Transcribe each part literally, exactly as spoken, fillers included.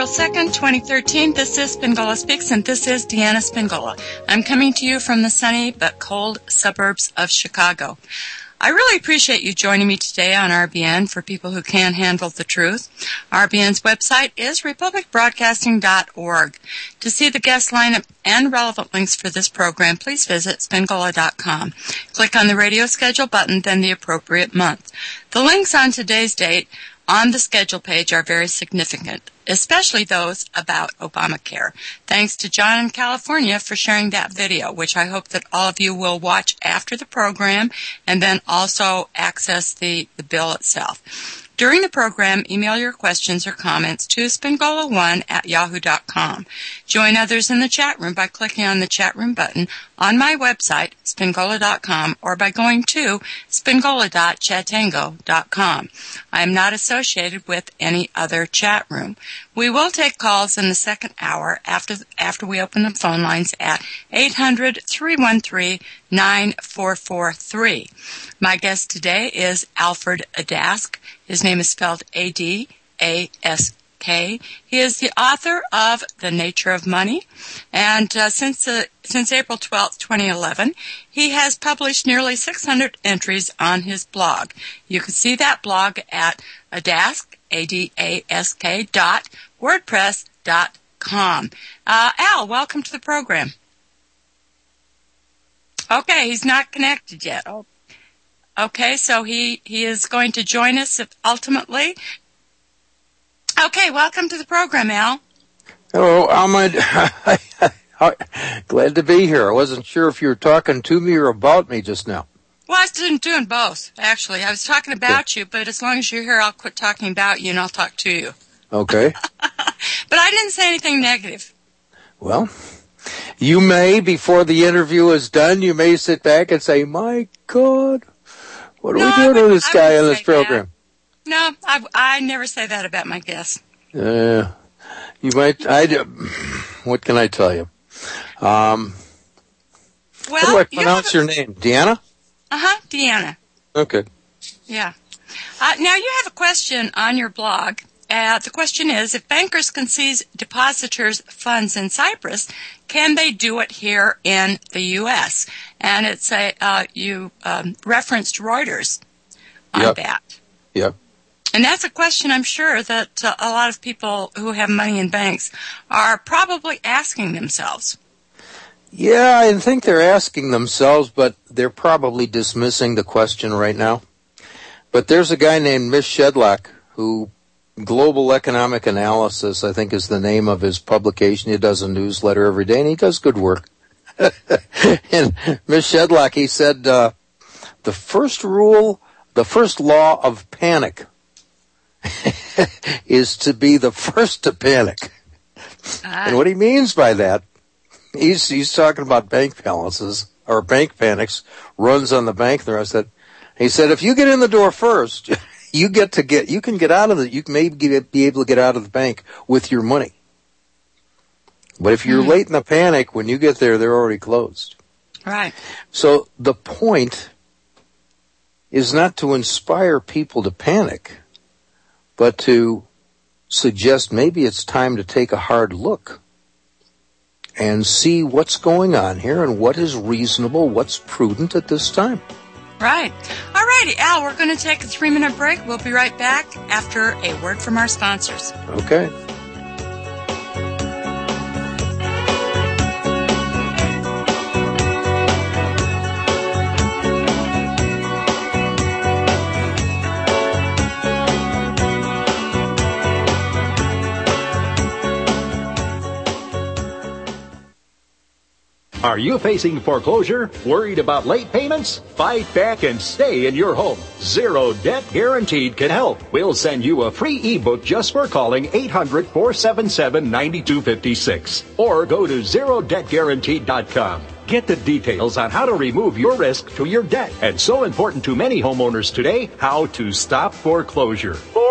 April second, twenty thirteen. This is Spingola Speaks, and this is Deanna Spingola. I'm coming to you from the sunny but cold suburbs of Chicago. I really appreciate you joining me today on R B N for people who can handle the truth. R B N's website is republic broadcasting dot org. To see the guest lineup and relevant links for this program, please visit spingola dot com. Click on the radio schedule button, then the appropriate month. The links on today's date on the schedule page are very significant, especially those about Obamacare. Thanks to John in California for sharing that video, which I hope that all of you will watch after the program and then also access the, the bill itself. During the program, email your questions or comments to spingola one at yahoo dot com. Join others in the chat room by clicking on the chat room button on my website, spingola dot com, or by going to spingola dot chatango dot com. I am not associated with any other chat room. We will take calls in the second hour after after we open the phone lines at eight hundred, three one three, nine four four three. My guest today is Alfred Adask. His name is spelled A D A S K. He is the author of The Nature of Money, and uh, since uh, since April twelfth, twenty eleven, he has published nearly six hundred entries on his blog. You can see that blog at Adask, A D A S K, dot wordpress dot com. Uh, Al, welcome to the program. Okay, he's not connected yet. Oh. Okay, so he, he is going to join us ultimately. Okay, welcome to the program, Al. Hello, Ahmed. Glad to be here. I wasn't sure if you were talking to me or about me just now. Well, I was doing both, actually. I was talking about okay. you, but as long as you're here, I'll quit talking about you and I'll talk to you. Okay. But I didn't say anything negative. Well, you may, before the interview is done, you may sit back and say, my God, what are no, we doing to this guy on this program? That. No, I, I never say that about my guests. Uh, you might, I, what can I tell you? Um, well, how do I pronounce you your name? Deanna? Uh-huh, Deanna. Okay. Yeah. Uh, now, you have a question on your blog. Uh, the question is, if bankers can seize depositors' funds in Cyprus, can they do it here in the U S? And it's a, uh, you um, referenced Reuters on yep. that. Yep. And that's a question I'm sure that uh, a lot of people who have money in banks are probably asking themselves. Yeah, I think they're asking themselves, but they're probably dismissing the question right now. But there's a guy named Mish Shedlock who Global Economic Analysis, I think, is the name of his publication. He does a newsletter every day, and he does good work. And Mish Shedlock, he said, uh, the first rule, the first law of panic is to be the first to panic. Ah. And what he means by that, he's he's talking about bank balances, or bank panics, runs on the bank and the rest of that. He said, if you get in the door first, you get to get, you can get out of the, you may get, be able to get out of the bank with your money. But if you're mm. late in the panic, when you get there, they're already closed. Right. So the point is not to inspire people to panic, but to suggest maybe it's time to take a hard look and see what's going on here and what is reasonable, what's prudent at this time. Right. All righty, Al, we're going to take a three-minute break. We'll be right back after a word from our sponsors. Okay. Are you facing foreclosure? Worried about late payments? Fight back and stay in your home. Zero Debt Guaranteed can help. We'll send you a free ebook just for calling eight hundred, four seven seven, nine two five six or go to zero debt guaranteed dot com. Get the details on how to remove your risk to your debt. And so important to many homeowners today, how to stop foreclosure. For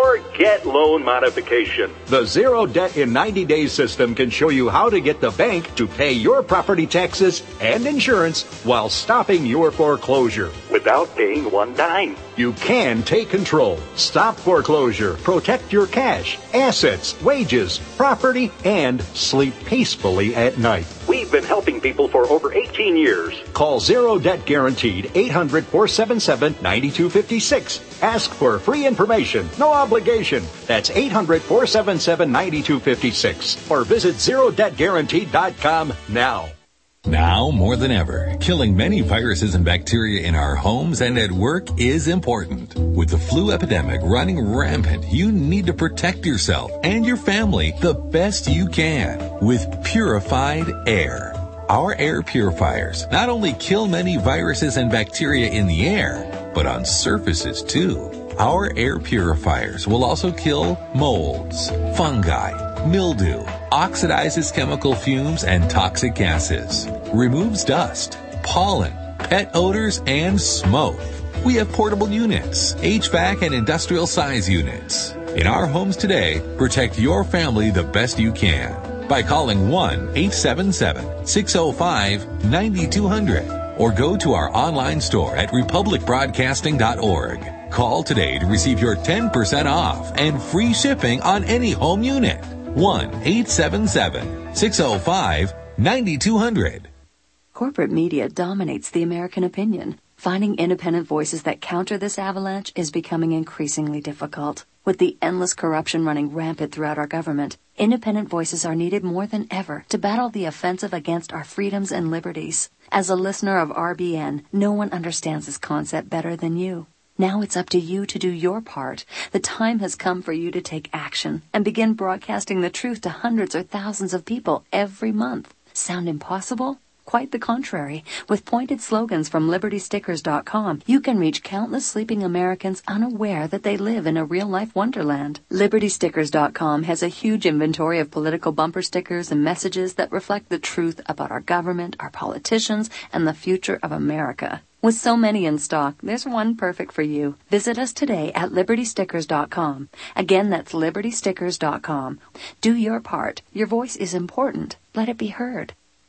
or get loan modification. The Zero Debt in ninety days system can show you how to get the bank to pay your property taxes and insurance while stopping your foreclosure without paying one dime. You can take control, stop foreclosure, protect your cash, assets, wages, property, and sleep peacefully at night. We've been helping people for over eighteen years. Call Zero Debt Guaranteed, eight hundred, four seven seven, nine two five six. Ask for free information, no obligation. That's eight hundred, four seven seven, nine two five six. Or visit zero debt guaranteed dot com now. Now, more than ever, killing many viruses and bacteria in our homes and at work is important. With the flu epidemic running rampant, you need to protect yourself and your family the best you can with purified air. Our air purifiers not only kill many viruses and bacteria in the air, but on surfaces too. Our air purifiers will also kill molds, fungi, mildew, oxidizes chemical fumes and toxic gases, removes dust, pollen, pet odors, and smoke. We have portable units, H V A C and industrial size units. In our homes today, protect your family the best you can by calling one eight seven seven, six zero five, nine two zero zero or go to our online store at republic broadcasting dot org. Call today to receive your ten percent off and free shipping on any home unit. one eight seven seven, six zero five, nine two zero zero. Corporate media dominates the American opinion. Finding independent voices that counter this avalanche is becoming increasingly difficult. With the endless corruption running rampant throughout our government, independent voices are needed more than ever to battle the offensive against our freedoms and liberties. As a listener of R B N, no one understands this concept better than you. Now it's up to you to do your part. The time has come for you to take action and begin broadcasting the truth to hundreds or thousands of people every month. Sound impossible? Quite the contrary. With pointed slogans from liberty stickers dot com, you can reach countless sleeping Americans unaware that they live in a real-life wonderland. liberty stickers dot com has a huge inventory of political bumper stickers and messages that reflect the truth about our government, our politicians, and the future of America. With so many in stock, there's one perfect for you. Visit us today at liberty stickers dot com. Again, that's liberty stickers dot com. Do your part. Your voice is important. Let it be heard.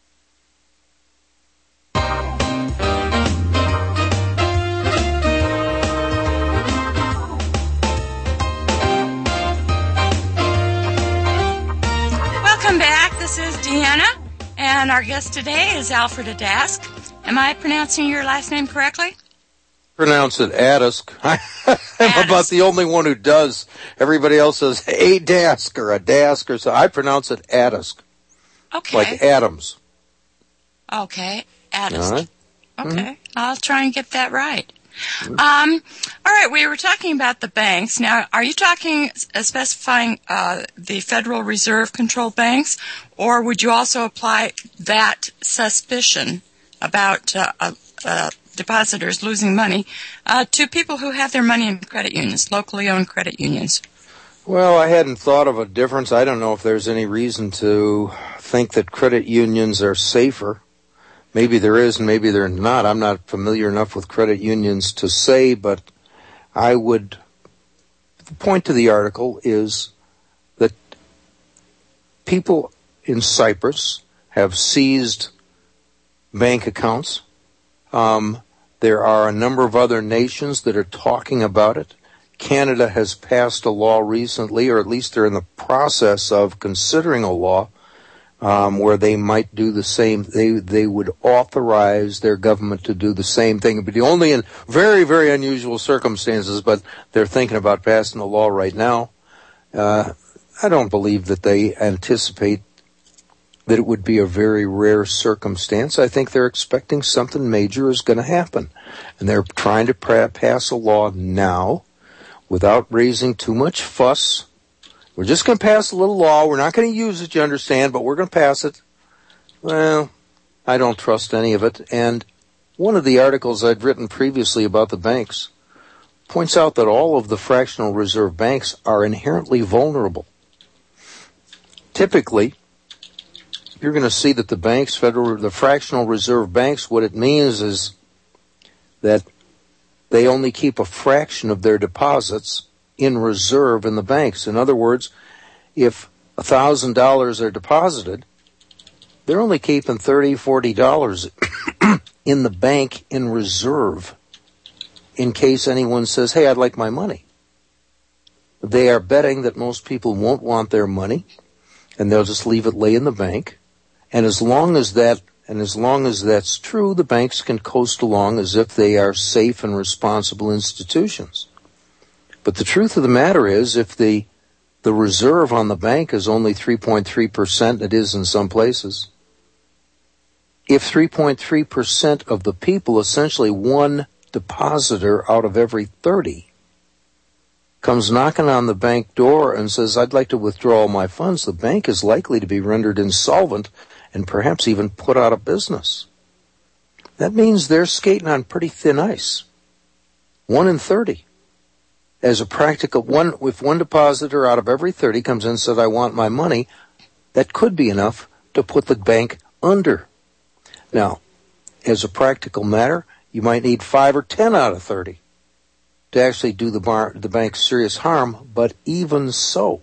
Welcome back. This is Deanna, and our guest today is Alfred Adask. Am I pronouncing your last name correctly? Pronounce it Adask. I'm about the only one who does. Everybody else says Adask or Adask or so. I pronounce it Adask. Okay. Like Adams. Okay, Adask. All right. Okay, Mm-hmm. I'll try and get that right. Um, all right, we were talking about the banks. Now, are you talking, uh, specifying uh, the Federal Reserve controlled banks, or would you also apply that suspicion about uh, uh, uh, depositors losing money uh, to people who have their money in credit unions, locally owned credit unions? Well, I hadn't thought of a difference. I don't know if there's any reason to think that credit unions are safer. Maybe there is and maybe they're not. I'm not familiar enough with credit unions to say, but I would, the point to the article is that people in Cyprus have seized bank accounts. Um, there are a number of other nations that are talking about it. Canada has passed a law recently, or at least they're in the process of considering a law um, where they might do the same. They they would authorize their government to do the same thing, but only in very, very unusual circumstances. But they're thinking about passing a law right now. Uh, I don't believe that they anticipate that it would be a very rare circumstance. I think they're expecting something major is going to happen, and they're trying to pra- pass a law now without raising too much fuss. We're just going to pass a little law. We're not going to use it, you understand, but we're going to pass it. Well, I don't trust any of it. And one of the articles I'd written previously about the banks points out that all of the fractional reserve banks are inherently vulnerable. Typically, you're going to see that the banks, federal, the fractional reserve banks, what it means is that they only keep a fraction of their deposits in reserve in the banks. In other words, if one thousand dollars are deposited, they're only keeping thirty dollars, forty dollars in the bank in reserve in case anyone says, hey, I'd like my money. They are betting that most people won't want their money, and they'll just leave it lay in the bank. And as long as that, and as long as that's true, the banks can coast along as if they are safe and responsible institutions. But the truth of the matter is, if the the reserve on the bank is only three point three percent, it is in some places, if three point three percent of the people, essentially one depositor out of every thirty, comes knocking on the bank door and says, I'd like to withdraw all my funds, the bank is likely to be rendered insolvent and perhaps even put out of business. That means they're skating on pretty thin ice. One in thirty. As a practical one, if one depositor out of every thirty comes in and says, I want my money, that could be enough to put the bank under. Now, as a practical matter, you might need five or ten out of thirty to actually do the, bar, the bank serious harm, but even so,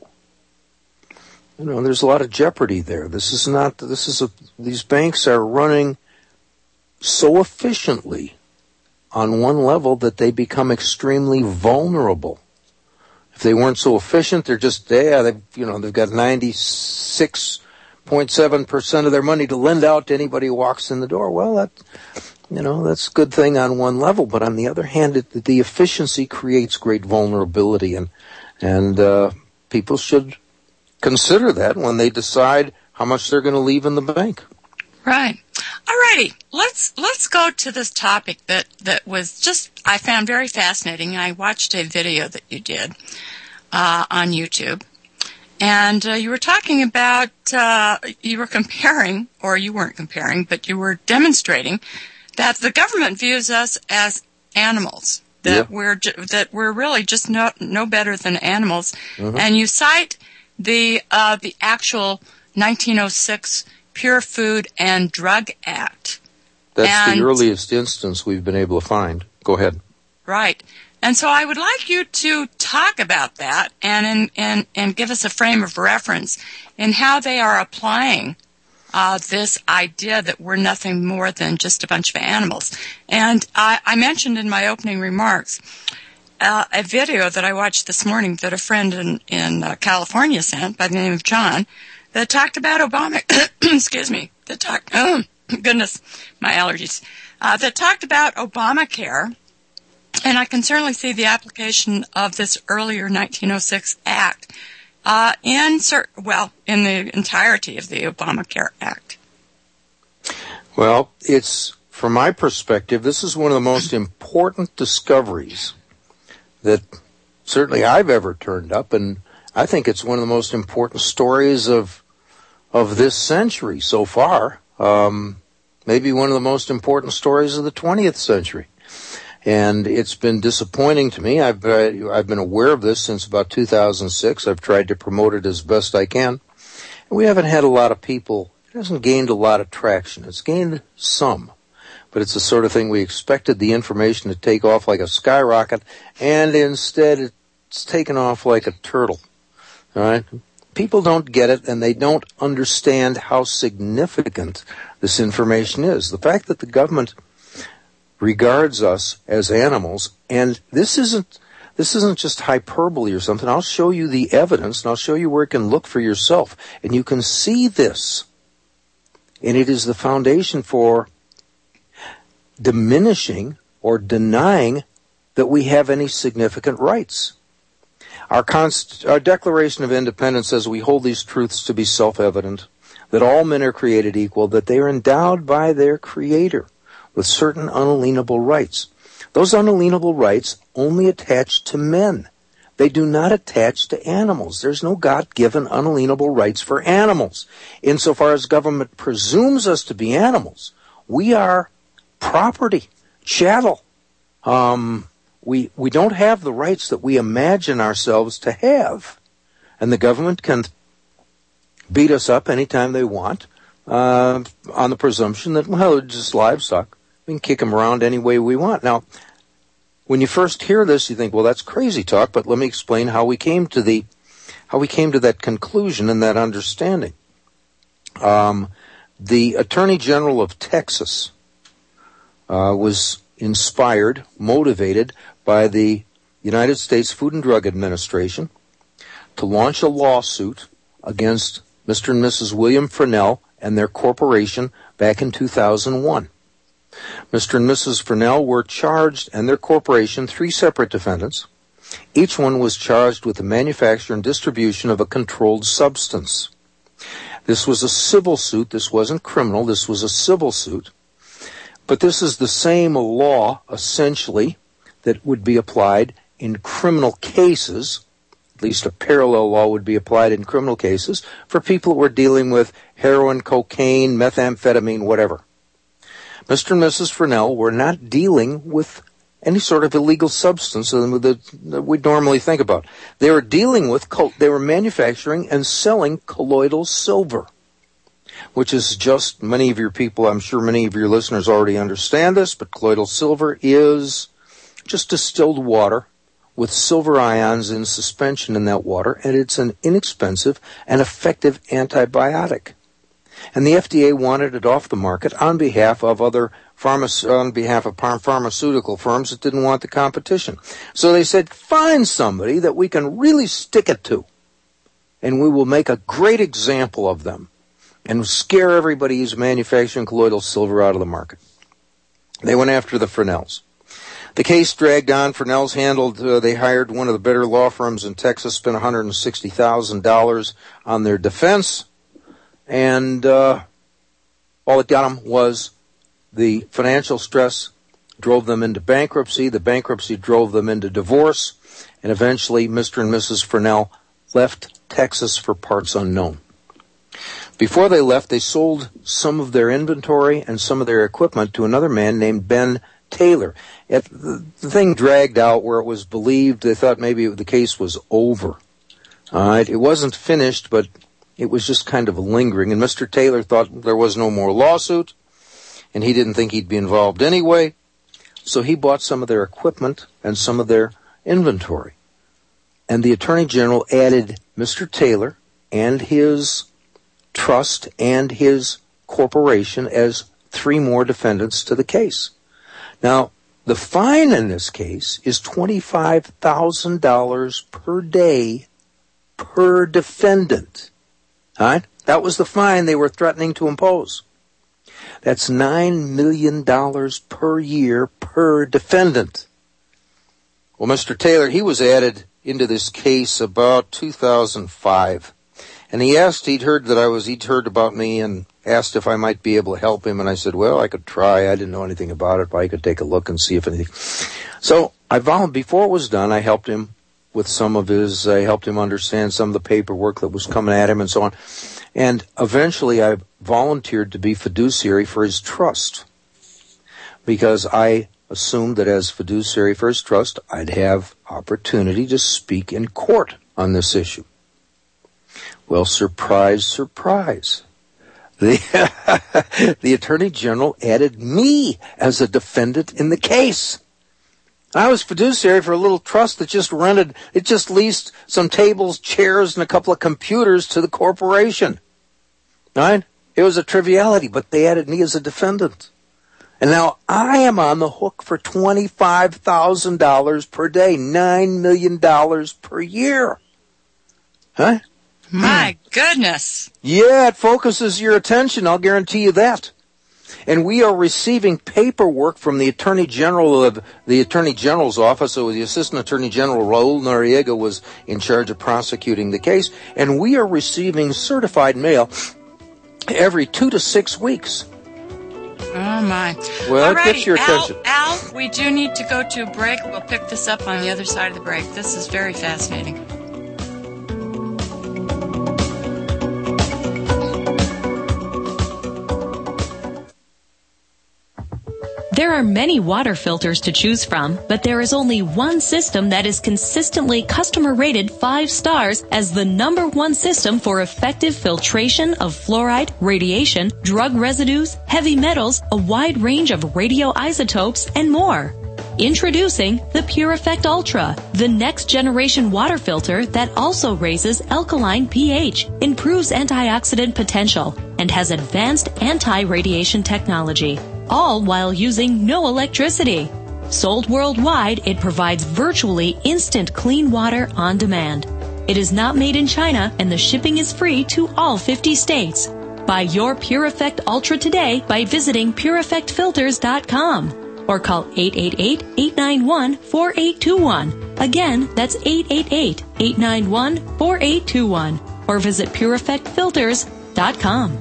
you know, there's a lot of jeopardy there. This is not, this is a, these banks are running so efficiently on one level that they become extremely vulnerable. If they weren't so efficient, they're just, yeah, they, you know, they've got ninety-six point seven percent of their money to lend out to anybody who walks in the door. Well, that, you know, that's a good thing on one level, but on the other hand, it, the efficiency creates great vulnerability, and and uh, people should consider that when they decide how much they're going to leave in the bank. Right. Alrighty. Let's let's go to this topic that, that was just I found very fascinating. I watched a video that you did uh, on YouTube. And uh, you were talking about, uh, you were comparing, or you weren't comparing, but you were demonstrating that the government views us as animals, that yeah. we're ju- that we're really just no, no better than animals. Mm-hmm. And you cite the uh, the actual nineteen oh six Pure Food and Drug Act. That's and, the earliest instance we've been able to find. Go ahead. Right. And so I would like you to talk about that and and, and, and give us a frame of reference in how they are applying uh, this idea that we're nothing more than just a bunch of animals. And I, I mentioned in my opening remarks uh, a video that I watched this morning that a friend in, in uh, California sent by the name of John that talked about Obama, excuse me, that talked, oh, goodness, my allergies, uh, that talked about Obamacare. And I can certainly see the application of this earlier nineteen oh six Act uh, in, well, in the entirety of the Obamacare Act. Well, it's, from my perspective, this is one of the most important discoveries that certainly I've ever turned up, and I think it's one of the most important stories of of this century so far. Um, maybe one of the most important stories of the twentieth century. And it's been disappointing to me. I've uh, I've been aware of this since about two thousand six. I've tried to promote it as best I can. And we haven't had a lot of people. It hasn't gained a lot of traction. It's gained some. But it's the sort of thing we expected the information to take off like a skyrocket, and instead it's taken off like a turtle. All right? People don't get it, and they don't understand how significant this information is. The fact that the government regards us as animals, and this isn't this isn't just hyperbole or something. I'll show you the evidence, and I'll show you where you can look for yourself, and you can see this. And it is the foundation for diminishing or denying that we have any significant rights. Our, const- our Declaration of Independence says we hold these truths to be self-evident, that all men are created equal, that they are endowed by their Creator with certain unalienable rights. Those unalienable rights only attach to men. They do not attach to animals. There's no God-given unalienable rights for animals. Insofar as government presumes us to be animals, we are property, chattel. Um, we we don't have the rights that we imagine ourselves to have. And the government can beat us up anytime they want uh, on the presumption that, well, it's just livestock. We can kick them around any way we want. Now, when you first hear this, you think, well, that's crazy talk, but let me explain how we came to the, how we came to that conclusion and that understanding. Um, the Attorney General of Texas uh, was inspired, motivated by the United States Food and Drug Administration to launch a lawsuit against Mister and Missus William Fresnel and their corporation back in two thousand one. Mister and Missus Fresnel were charged, and their corporation, three separate defendants. Each one was charged with the manufacture and distribution of a controlled substance. This was a civil suit. This wasn't criminal. This was a civil suit. But this is the same law, essentially, that would be applied in criminal cases. At least a parallel law would be applied in criminal cases for people who were dealing with heroin, cocaine, methamphetamine, whatever. Mister and Missus Fresnel were not dealing with any sort of illegal substance that we'd normally think about. They were dealing with, they were manufacturing and selling colloidal silver, which is just, many of your people, I'm sure many of your listeners already understand this, but colloidal silver is just distilled water with silver ions in suspension in that water, and it's an inexpensive and effective antibiotic. And the F D A wanted it off the market on behalf of other pharma- on behalf of pharmaceutical firms that didn't want the competition. So they said, find somebody that we can really stick it to, and we will make a great example of them and scare everybody who's manufacturing colloidal silver out of the market. They went after the Fresnels. The case dragged on. Fresnel's handled, uh, they hired one of the better law firms in Texas, spent one hundred sixty thousand dollars on their defense, and uh, all it got them was the financial stress drove them into bankruptcy. The bankruptcy drove them into divorce, and eventually Mister and Missus Fresnel left Texas for parts unknown. Before they left, they sold some of their inventory and some of their equipment to another man named Ben Taylor. It, the, the thing dragged out where it was believed, they thought maybe the case was over. All right, it wasn't finished, but it was just kind of lingering, and Mister Taylor thought there was no more lawsuit, and he didn't think he'd be involved anyway, so he bought some of their equipment and some of their inventory. And the Attorney General added Mister Taylor and his trust and his corporation as three more defendants to the case. Now, the fine in this case is twenty-five thousand dollars per day per defendant. All right? That was the fine they were threatening to impose. That's nine million dollars per year per defendant. Well, Mister Taylor, he was added into this case about two thousand five. And he asked, he'd heard that I was, he'd heard about me and asked if I might be able to help him. And I said, well, I could try. I didn't know anything about it, but I could take a look and see if anything. So I volunteered, before it was done, I helped him with some of his, I helped him understand some of the paperwork that was coming at him and so on. And eventually I volunteered to be fiduciary for his trust, because I assumed that as fiduciary for his trust, I'd have opportunity to speak in court on this issue. Well, surprise, surprise. The, the Attorney General added me as a defendant in the case. I was fiduciary for a little trust that just rented, it just leased some tables, chairs, and a couple of computers to the corporation. Right? It was a triviality, but they added me as a defendant. And now I am on the hook for twenty-five thousand dollars per day, nine million dollars per year. Huh? My goodness. Yeah, it focuses your attention, I'll guarantee you that. And we are receiving paperwork from the Attorney General of the Attorney General's office. So the Assistant Attorney General, Raul Noriega, was in charge of prosecuting the case. And we are receiving certified mail every two to six weeks. Oh, my. Well, Alrighty, it gets your attention. Al, Al, we do need to go to a break. We'll pick this up on the other side of the break. This is very fascinating. There are many water filters to choose from, but there is only one system that is consistently customer rated five stars as the number one system for effective filtration of fluoride, radiation, drug residues, heavy metals, a wide range of radioisotopes, and more. Introducing the Pure Effect Ultra, the next generation water filter that also raises alkaline pH, improves antioxidant potential, and has advanced anti-radiation technology, all while using no electricity. Sold worldwide, it provides virtually instant clean water on demand. It is not made in China, and the shipping is free to all fifty states. Buy your Pure Effect Ultra today by visiting pure effect filters dot com. Or call eight eight eight, eight nine one, four eight two one. Again, that's eight eight eight, eight nine one, four eight two one. Or visit pure effect filters dot com.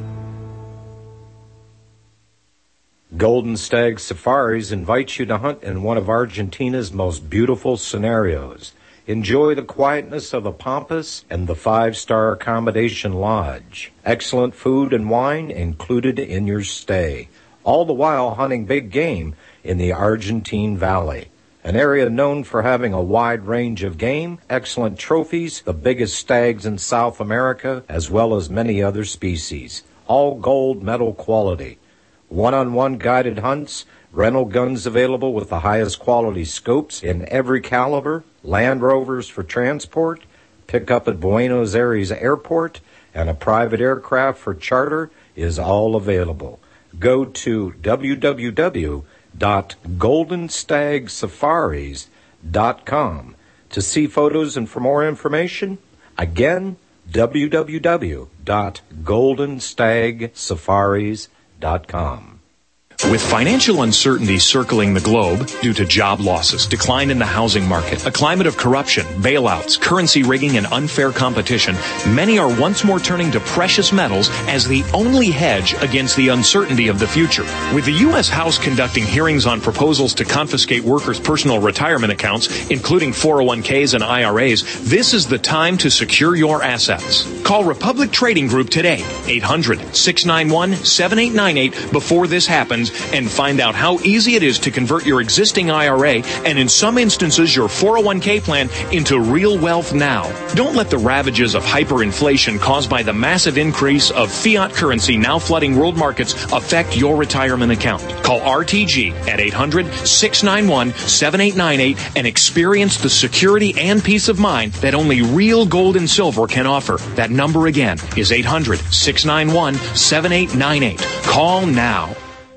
Golden Stag Safaris invites you to hunt in one of Argentina's most beautiful scenarios. Enjoy the quietness of the Pampas and the five-star accommodation lodge. Excellent food and wine included in your stay. All the while hunting big game in the Argentine Valley, an area known for having a wide range of game, excellent trophies, the biggest stags in South America, as well as many other species, all gold medal quality. One-on-one guided hunts, rental guns available with the highest quality scopes in every caliber, Land Rovers for transport, pick up at Buenos Aires Airport, and a private aircraft for charter is all available. Go to w w w dot golden stag safaris dot com to see photos and for more information. Again, w w w dot golden stag safaris dot com. With financial uncertainty circling the globe due to job losses, decline in the housing market, a climate of corruption, bailouts, currency rigging, and unfair competition, many are once more turning to precious metals as the only hedge against the uncertainty of the future. With the U S House conducting hearings on proposals to confiscate workers' personal retirement accounts, including four oh one k's and I R A's, this is the time to secure your assets. Call Republic Trading Group today, eight hundred, six nine one, seven eight nine eight, before this happens, and find out how easy it is to convert your existing I R A and in some instances your four oh one k plan into real wealth now. Don't let the ravages of hyperinflation caused by the massive increase of fiat currency now flooding world markets affect your retirement account. Call R T G at eight hundred, six nine one, seven eight nine eight and experience the security and peace of mind that only real gold and silver can offer. That number again is eight hundred, six nine one, seven eight nine eight. Call now.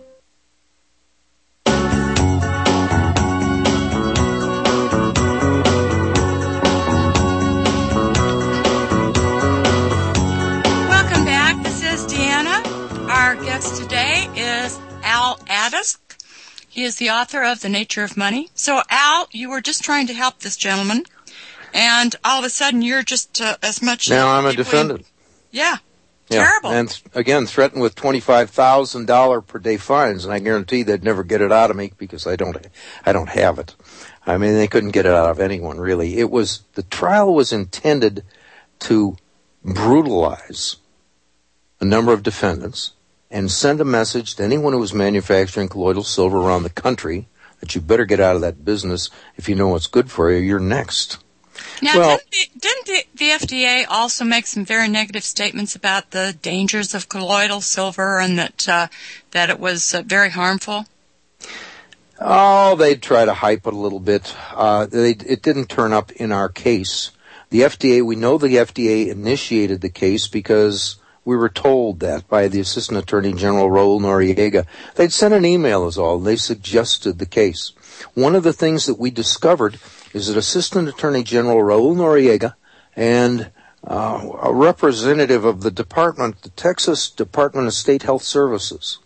Today is Al Adask. He is the author of The Nature of Money. So, Al, you were just trying to help this gentleman, and all of a sudden you're just uh, as much... Now I'm a defendant. Yeah. Yeah. Terrible. And, th- again, threatened with twenty-five thousand dollars per day fines, and I guarantee they'd never get it out of me because I don't, I don't have it. I mean, they couldn't get it out of anyone, really. It was, the trial was intended to brutalize a number of defendants and send a message to anyone who was manufacturing colloidal silver around the country that you better get out of that business. If you know what's good for you, you're next. Now, well, didn't, the, didn't the, the F D A also make some very negative statements about the dangers of colloidal silver and that uh, that it was uh, very harmful? Oh, they'd try to hype it a little bit. Uh, they, it didn't turn up in our case. The F D A, we know the F D A initiated the case because we were told that by the Assistant Attorney General, Raul Noriega. They'd sent an email is all. They suggested the case. One of the things that we discovered is that Assistant Attorney General Raul Noriega and uh, a representative of the department, the Texas Department of State Health Services,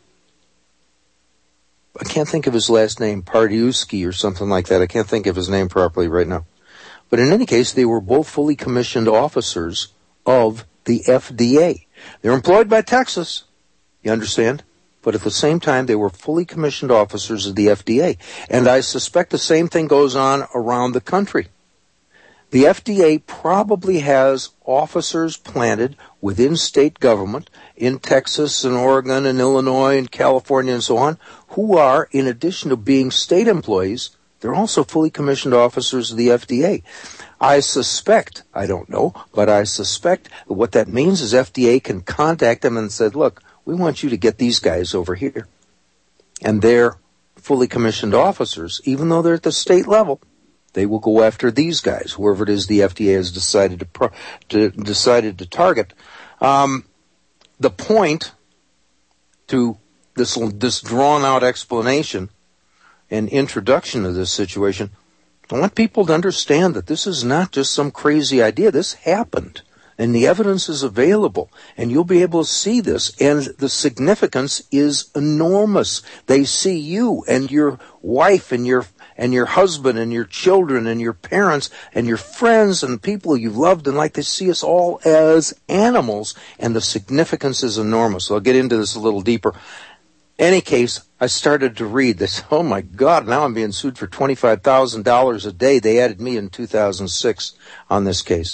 I can't think of his last name, Pardiuski or something like that. I can't think of his name properly right now. But in any case, they were both fully commissioned officers of the F D A. They're employed by Texas, you understand? But at the same time, they were fully commissioned officers of the F D A. And I suspect the same thing goes on around the country. The F D A probably has officers planted within state government in Texas and Oregon and Illinois and California and so on, who are, in addition to being state employees, they're also fully commissioned officers of the F D A. I suspect, I don't know, but I suspect that what that means is F D A can contact them and say, look, we want you to get these guys over here. And they're fully commissioned officers, even though they're at the state level, they will go after these guys, whoever it is the F D A has decided to, pro- to decided to target. Um, the point to this this drawn out explanation and introduction to this situation, I want people to understand that this is not just some crazy idea. This happened, and the evidence is available, and you'll be able to see this, and the significance is enormous. They see you and your wife and your and your husband and your children and your parents and your friends and people you've loved and like, they see us all as animals, and the significance is enormous. So I'll get into this a little deeper. Any case, I started to read this. Oh my God, now I'm being sued for twenty-five thousand dollars a day. They added me in two thousand six on this case.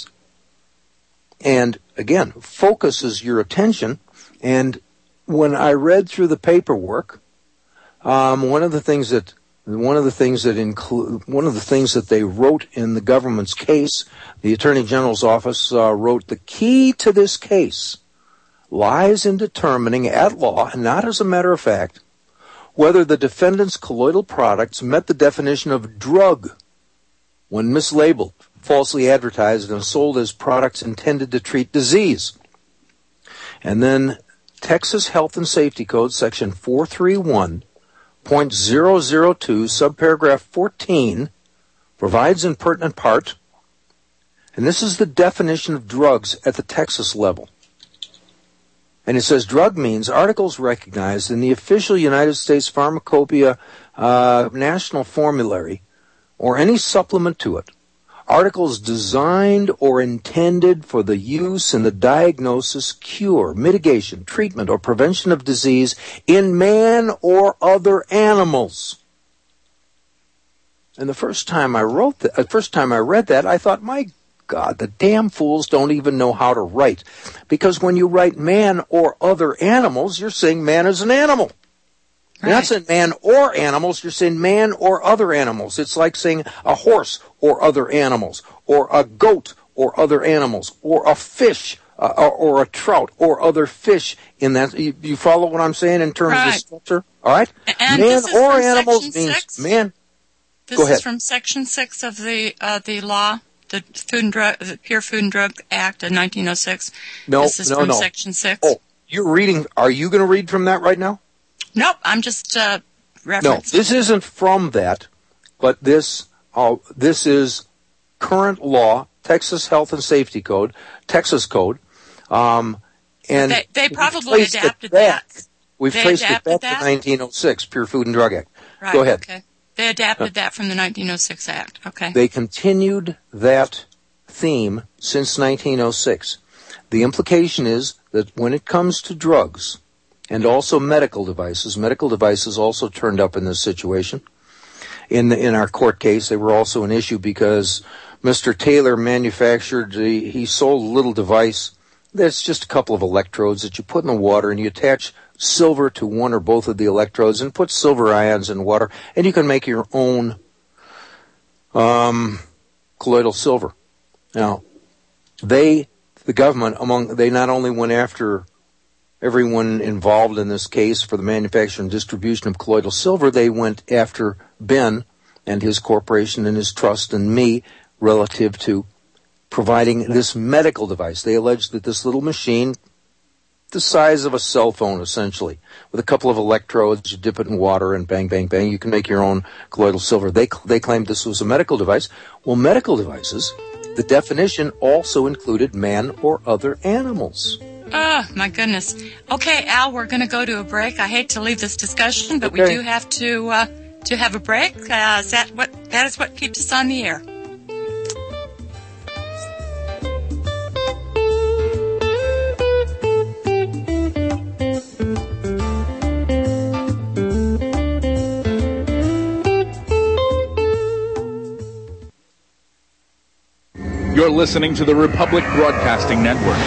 And again, focuses your attention. And when I read through the paperwork, um, one of the things that one of the things that include one of the things that they wrote in the government's case, the Attorney General's office uh, wrote, the key to this case lies in determining at law, and not as a matter of fact, whether the defendant's colloidal products met the definition of drug when mislabeled, falsely advertised, and sold as products intended to treat disease. And then Texas Health and Safety Code, Section four thirty-one point zero zero two, subparagraph fourteen, provides in pertinent part, and this is the definition of drugs at the Texas level. And it says drug means articles recognized in the official United States Pharmacopoeia uh, National Formulary or any supplement to it. Articles designed or intended for the use in the diagnosis, cure, mitigation, treatment, or prevention of disease in man or other animals. And the first time I wrote that, the first time I read that, I thought, my God, the damn fools don't even know how to write. Because when you write man or other animals, you're saying man is an animal. Right. You're not saying man or animals, you're saying man or other animals. It's like saying a horse or other animals, or a goat or other animals, or a fish uh, or, or a trout or other fish in that. You, you follow what I'm saying in terms right. of structure? All right? And man or animals means six? man. This Go ahead. is from Section six of the uh, the law, the Food and Drug, the Pure Food and Drug Act of nineteen oh six. No, this is no, from no. Section six. Oh, you're reading. Are you going to read from that right now? Nope, I'm just uh, referencing. No, this isn't from that, but this uh, this is current law, Texas Health and Safety Code, Texas Code, um, and they, they probably adapted back, that. We've they traced it back that? to nineteen oh six, Pure Food and Drug Act. Right, Go ahead. Okay. They adapted that from the nineteen oh six Act. Okay. They continued that theme since nineteen oh six. The implication is that when it comes to drugs, and also medical devices. Medical devices also turned up in this situation. In the, in our court case, they were also an issue because Mister Taylor manufactured, the, he sold a little device that's just a couple of electrodes that you put in the water, and you attach silver to one or both of the electrodes and put silver ions in water, and you can make your own um, colloidal silver. Now, they, the government, among they not only went after everyone involved in this case for the manufacture and distribution of colloidal silver, they went after Ben and his corporation and his trust and me relative to providing this medical device. They alleged that this little machine, the size of a cell phone essentially, with a couple of electrodes, you dip it in water and bang, bang, bang, you can make your own colloidal silver. They, they claimed this was a medical device. Well, medical devices, the definition also included man or other animals. Oh, my goodness. Okay, Al, we're going to go to a break. I hate to leave this discussion, but okay. we do have to uh, to have a break. Uh, is that what that is what keeps us on the air. You're listening to the Republic Broadcasting Network.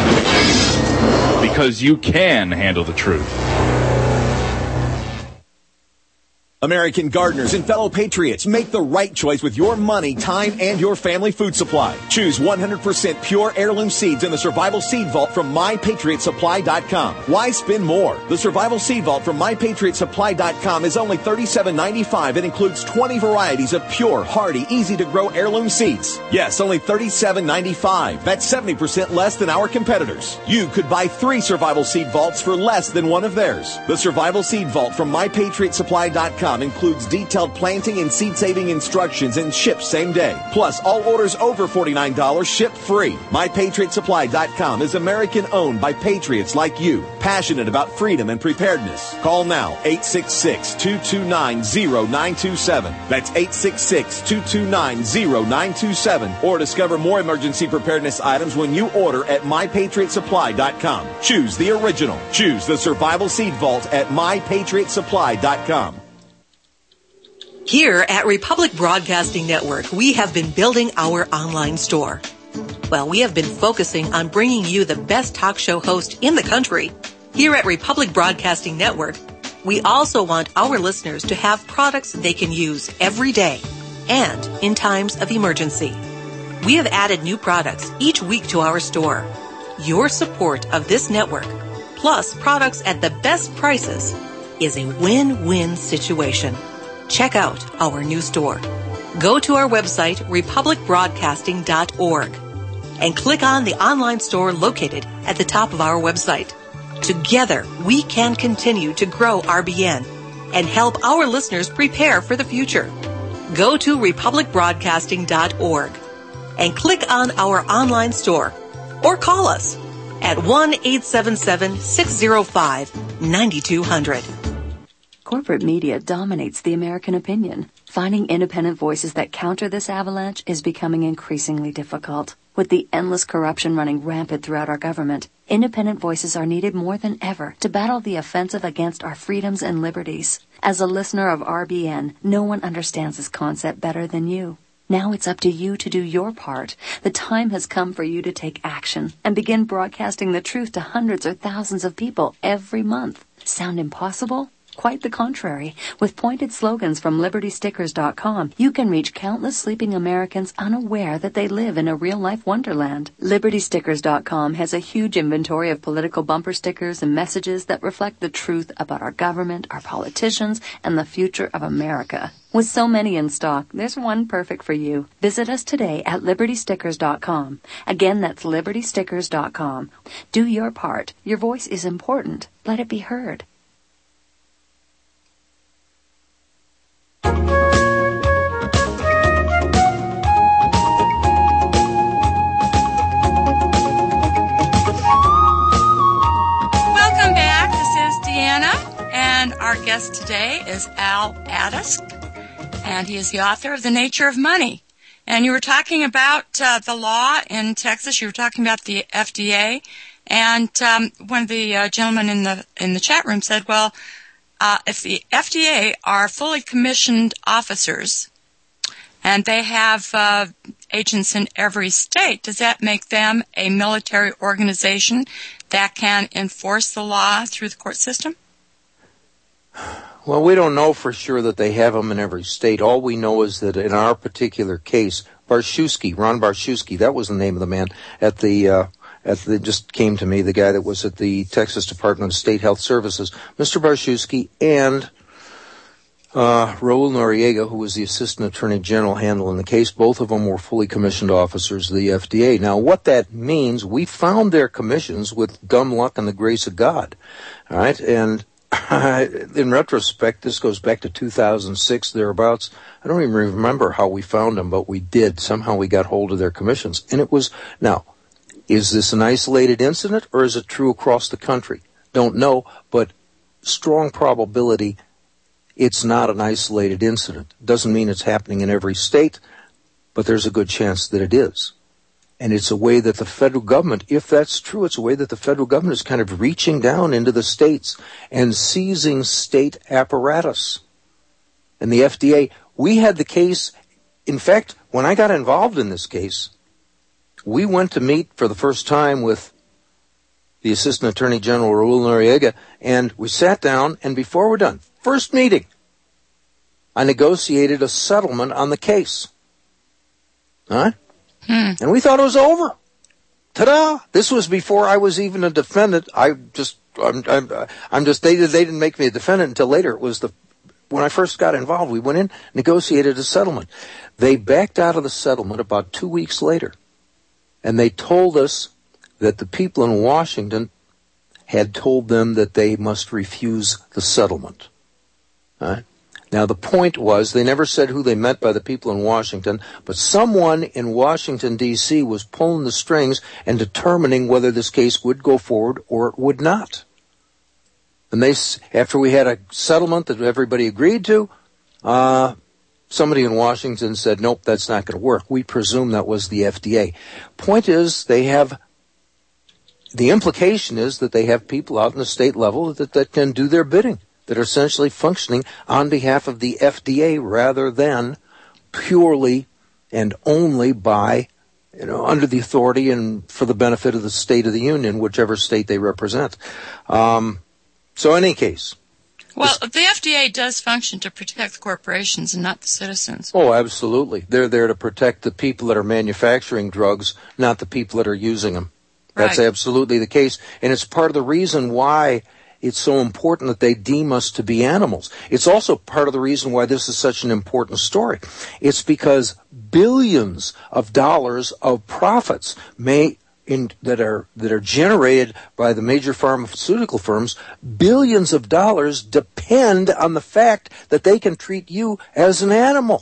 Because you can handle the truth. American gardeners and fellow patriots, make the right choice with your money, time, and your family food supply. Choose one hundred percent pure heirloom seeds in the Survival Seed Vault from my patriot supply dot com. Why spend more? The Survival Seed Vault from my patriot supply dot com is only thirty-seven ninety-five and includes twenty varieties of pure, hardy, easy-to-grow heirloom seeds. Yes, only thirty-seven ninety-five. That's seventy percent less than our competitors. You could buy three Survival Seed Vaults for less than one of theirs. The Survival Seed Vault from my patriot supply dot com includes detailed planting and seed-saving instructions and ships same day. Plus, all orders over forty-nine dollars ship free. my patriot supply dot com is American-owned by patriots like you, passionate about freedom and preparedness. Call now, eight six six, two two nine, zero nine two seven. That's eight six six, two two nine, zero nine two seven. Or discover more emergency preparedness items when you order at my patriot supply dot com. Choose the original. Choose the Survival Seed Vault at my patriot supply dot com. Here at Republic Broadcasting Network, we have been building our online store. Well, we have been focusing on bringing you the best talk show host in the country. Here at Republic Broadcasting Network, we also want our listeners to have products they can use every day and in times of emergency. We have added new products each week to our store. Your support of this network, plus products at the best prices, is a win-win situation. Check out our new store. Go to our website, republic broadcasting dot org, and click on the online store located at the top of our website. Together, we can continue to grow R B N and help our listeners prepare for the future. Go to republic broadcasting dot org and click on our online store or call us at one eight seven seven, six zero five, nine two zero zero. Corporate media dominates the American opinion. Finding independent voices that counter this avalanche is becoming increasingly difficult. With the endless corruption running rampant throughout our government, independent voices are needed more than ever to battle the offensive against our freedoms and liberties. As a listener of R B N, no one understands this concept better than you. Now it's up to you to do your part. The time has come for you to take action and begin broadcasting the truth to hundreds or thousands of people every month. Sound impossible? Quite the contrary. With pointed slogans from liberty stickers dot com, you can reach countless sleeping Americans unaware that they live in a real-life wonderland. liberty stickers dot com has a huge inventory of political bumper stickers and messages that reflect the truth about our government, our politicians, and the future of America. With so many in stock, there's one perfect for you. Visit us today at liberty stickers dot com. Again, that's liberty stickers dot com. Do your part. Your voice is important. Let it be heard. Welcome back. This is Deanna, and our guest today is Al Ades, and he is the author of The Nature of Money. And you were talking about uh, the law in Texas. You were talking about the F D A, and um, one of the uh, gentlemen in the in the chat room said, "Well, uh, if the F D A are fully commissioned officers, and they have uh, agents in every state, does that make them a military organization that can enforce the law through the court system?" Well, we don't know for sure that they have them in every state. All we know is that in our particular case, Barshewski, Ron Barshewski, that was the name of the man at the, uh, at the, just came to me, the guy that was at the Texas Department of State Health Services, Mister Barshewski and uh, Raul Noriega, who was the Assistant Attorney General handling the case. Both of them were fully commissioned officers of the F D A. Now, what that means, we found their commissions with dumb luck and the grace of God. All right, and in retrospect, this goes back to two thousand six, thereabouts. I don't even remember how we found them, but we did. Somehow we got hold of their commissions. And it was, now, is this an isolated incident or is it true across the country? Don't know, but strong probability it's not an isolated incident. Doesn't mean it's happening in every state, but there's a good chance that it is. And it's a way that the federal government, if that's true, it's a way that the federal government is kind of reaching down into the states and seizing state apparatus. And the F D A, we had the case, in fact, when I got involved in this case, we went to meet for the first time with the Assistant Attorney General, Raul Noriega, and we sat down, and before we're done, first meeting, I negotiated a settlement on the case. Huh? Hmm. And we thought it was over. Ta-da! This was before I was even a defendant. I just, I'm, I'm, I'm just, they, they didn't make me a defendant until later. It was the, when I first got involved, we went in, negotiated a settlement. They backed out of the settlement about two weeks later. And they told us that the people in Washington had told them that they must refuse the settlement. Right? Now, the point was, they never said who they meant by the people in Washington, but someone in Washington, D C was pulling the strings and determining whether this case would go forward or it would not. And they, after we had a settlement that everybody agreed to, uh, somebody in Washington said, nope, that's not going to work. We presume that was the F D A. Point is, they have, the implication is that they have people out in the state level that, that can do their bidding, that are essentially functioning on behalf of the F D A rather than purely and only by, you know, under the authority and for the benefit of the State of the Union, whichever state they represent. Um, so in any case. Well, the F D A does function to protect the corporations and not the citizens. Oh, absolutely. They're there to protect the people that are manufacturing drugs, not the people that are using them. That's right. Absolutely the case. And it's part of the reason why it's so important that they deem us to be animals. It's also part of the reason why this is such an important story. It's because billions of dollars of profits may in, that are that are generated by the major pharmaceutical firms, billions of dollars depend on the fact that they can treat you as an animal.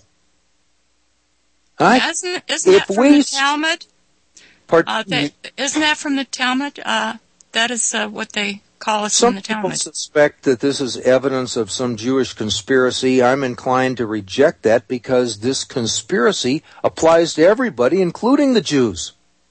Right? Isn't, isn't that from we, the Talmud? Part, uh, they, isn't that from the Talmud? Uh, that is uh, what they call us some in the Talmud. People suspect that this is evidence of some Jewish conspiracy. I'm inclined to reject that because this conspiracy applies to everybody, including the Jews.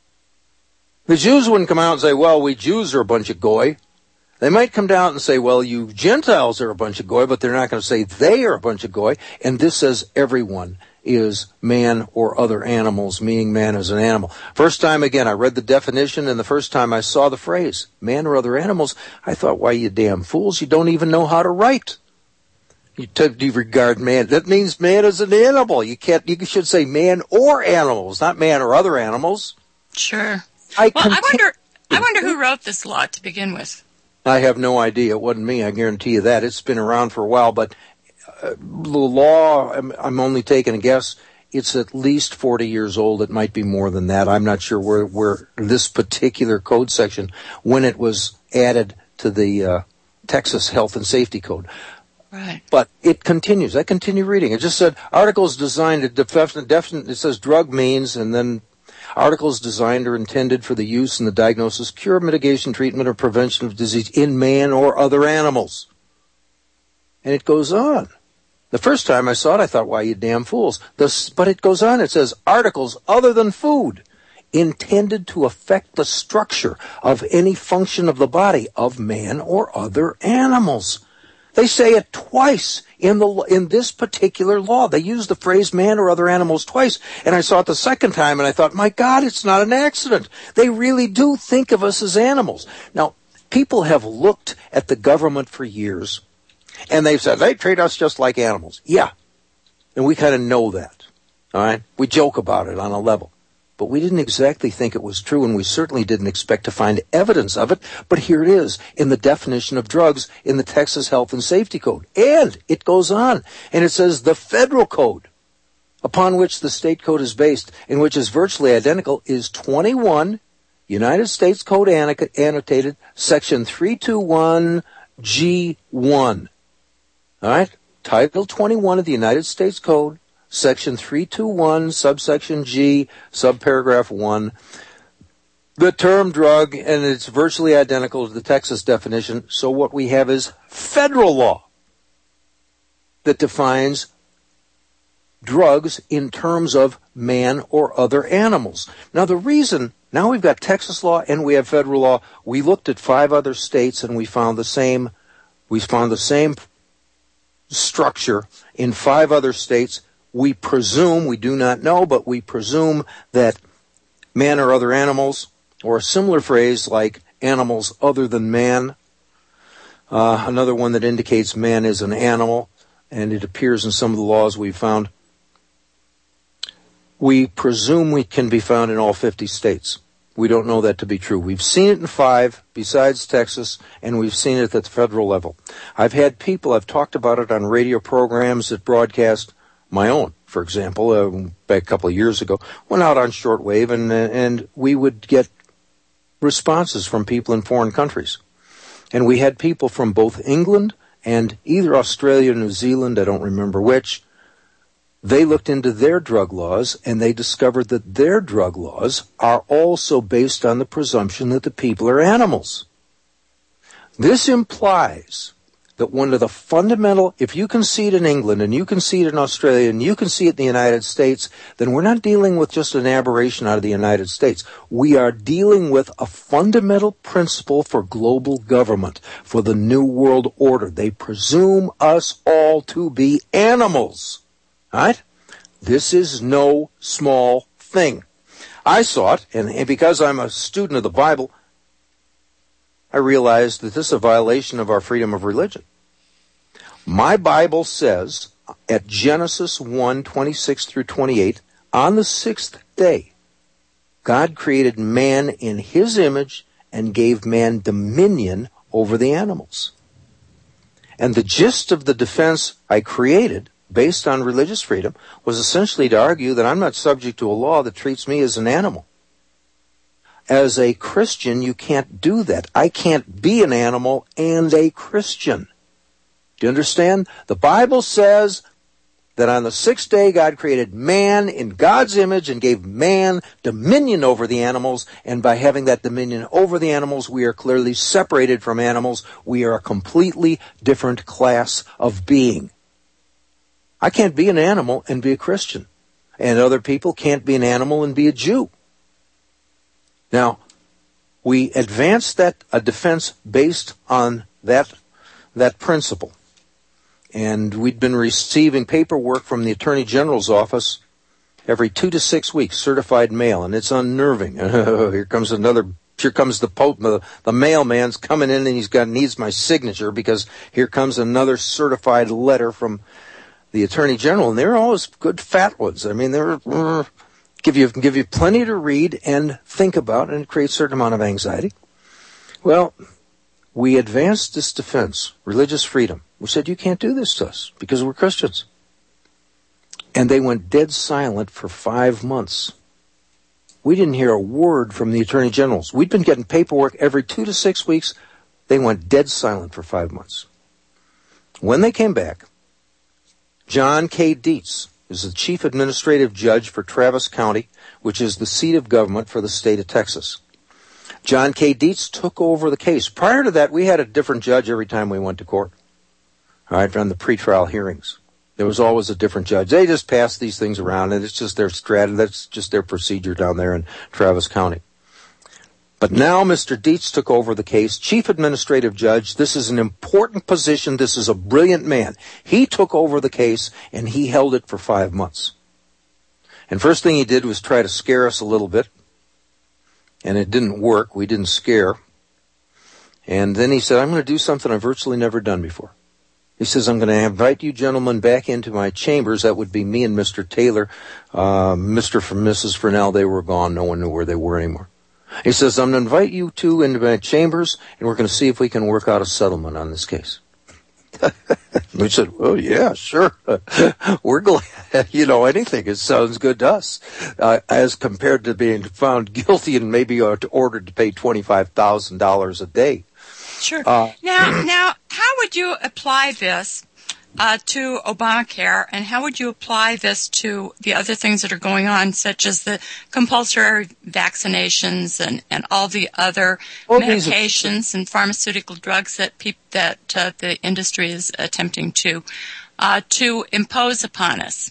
The Jews wouldn't come out and say, well, we Jews are a bunch of goy. They might come down and say, well, you Gentiles are a bunch of goy, but they're not going to say they are a bunch of goy. And this says everyone is man or other animals, meaning man is an animal. First time, again, I read the definition, and the first time I saw the phrase, man or other animals, I thought, why, you damn fools, you don't even know how to write. You, t- you regard man, that means man is an animal. You can't, you should say man or animals, not man or other animals. Sure. I well, I wonder, I wonder who wrote this law to begin with. I have no idea. It wasn't me, I guarantee you that. It's been around for a while, but Uh, the law, I'm, I'm only taking a guess, it's at least forty years old. It might be more than that. I'm not sure where, where this particular code section, when it was added to the uh, Texas Health and Safety Code. Right. But it continues. I continue reading. It just said, articles designed to definite, definite, it says drug means, and then articles designed or intended for the use in the diagnosis, cure, mitigation, treatment, or prevention of disease in man or other animals. And it goes on. The first time I saw it, I thought, why, you damn fools. This, but it goes on. It says, articles other than food intended to affect the structure of any function of the body of man or other animals. They say it twice in the in this particular law. They use the phrase man or other animals twice. And I saw it the second time, and I thought, my God, it's not an accident. They really do think of us as animals. Now, people have looked at the government for years, and they've said, they treat us just like animals. Yeah. And we kind of know that. All right? We joke about it on a level. But we didn't exactly think it was true, and we certainly didn't expect to find evidence of it. But here it is in the definition of drugs in the Texas Health and Safety Code. And it goes on. And it says the federal code upon which the state code is based, and which is virtually identical, is twenty-one United States Code annotated section three twenty-one G one. All right? Title twenty-one of the United States Code, Section three twenty-one, subsection G, subparagraph one. The term drug, and it's virtually identical to the Texas definition. So what we have is federal law that defines drugs in terms of man or other animals. Now the reason, now we've got Texas law and we have federal law. We looked at five other states and we found the same, we found the same structure in five other states. We presume, we do not know, but we presume that man or other animals, or a similar phrase like animals other than man, uh, another one that indicates man is an animal, and it appears in some of the laws we've found, we presume we can be found in all fifty states. We don't know that to be true. We've seen it in five, besides Texas, and we've seen it at the federal level. I've had people, I've talked about it on radio programs that broadcast my own, for example, uh, back a couple of years ago, went out on shortwave, and, and we would get responses from people in foreign countries. And we had people from both England and either Australia or New Zealand, I don't remember which. They looked into their drug laws, and they discovered that their drug laws are also based on the presumption that the people are animals. This implies that one of the fundamental, if you can see it in England, and you can see it in Australia, and you can see it in the United States, then we're not dealing with just an aberration out of the United States. We are dealing with a fundamental principle for global government, for the New World Order. They presume us all to be animals. Right? This is no small thing. I saw it, and because I'm a student of the Bible, I realized that this is a violation of our freedom of religion. My Bible says at Genesis one, twenty-six through twenty-eight, on the sixth day, God created man in his image and gave man dominion over the animals. And the gist of the defense I created, based on religious freedom, was essentially to argue that I'm not subject to a law that treats me as an animal. As a Christian, you can't do that. I can't be an animal and a Christian. Do you understand? The Bible says that on the sixth day, God created man in God's image and gave man dominion over the animals. And by having that dominion over the animals, we are clearly separated from animals. We are a completely different class of being. I can't be an animal and be a Christian. And other people can't be an animal and be a Jew. Now, we advanced that a defense based on that that principle. And we'd been receiving paperwork from the Attorney General's office every two to six weeks, certified mail, and it's unnerving. Here comes another, here comes the Pope, the, the mailman's coming in, and he's got needs my signature because here comes another certified letter from the Attorney General, and they're always good fat ones. I mean, they're uh, give you give you plenty to read and think about, and it creates a certain amount of anxiety. Well, we advanced this defense, religious freedom. We said, you can't do this to us because we're Christians. And they went dead silent for five months. We didn't hear a word from the Attorney Generals. We'd been getting paperwork every two to six weeks. They went dead silent for five months. When they came back, John K. Dietz is the chief administrative judge for Travis County, which is the seat of government for the state of Texas. John K. Dietz took over the case. Prior to that, we had a different judge every time we went to court. All right, on the pretrial hearings. There was always a different judge. They just passed these things around, and it's just their strategy. That's just their procedure down there in Travis County. But now Mister Dietz took over the case, chief administrative judge. This is an important position. This is a brilliant man. He took over the case, and he held it for five months. And first thing he did was try to scare us a little bit. And it didn't work. We didn't scare. And then he said, I'm going to do something I've virtually never done before. He says, I'm going to invite you gentlemen back into my chambers. That would be me and Mister Taylor. Uh, Mister and Missus Furnell, they were gone. No one knew where they were anymore. He says, I'm going to invite you two into my chambers, and we're going to see if we can work out a settlement on this case. We said, well, yeah, sure. We're glad. You know, anything. It sounds good to us. Uh, as compared to being found guilty and maybe ordered to pay twenty-five thousand dollars a day. Sure. Uh, now, now, how would you apply this uh, to Obamacare, and how would you apply this to the other things that are going on, such as the compulsory vaccinations and, and all the other well, medications are- and pharmaceutical drugs that peop- that uh, the industry is attempting to uh, to impose upon us?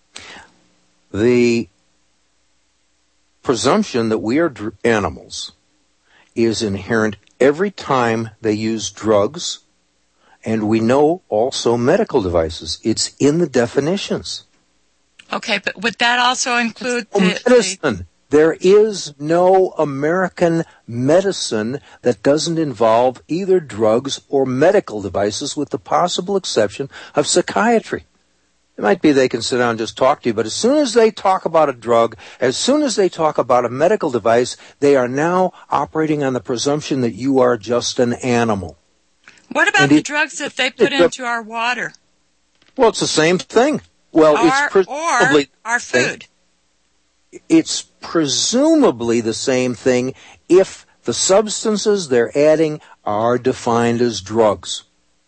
The presumption that we are dr- animals is inherent every time they use drugs, and we know also medical devices. It's in the definitions. Okay, but would that also include the, medicine? The, There is no American medicine that doesn't involve either drugs or medical devices, with the possible exception of psychiatry. It might be they can sit down and just talk to you, but as soon as they talk about a drug, as soon as they talk about a medical device, they are now operating on the presumption that you are just an animal. What about and the it, drugs that they put it, into our water? Well, it's the same thing. Well, or, it's presumably or our food. It's presumably the same thing if the substances they're adding are defined as drugs.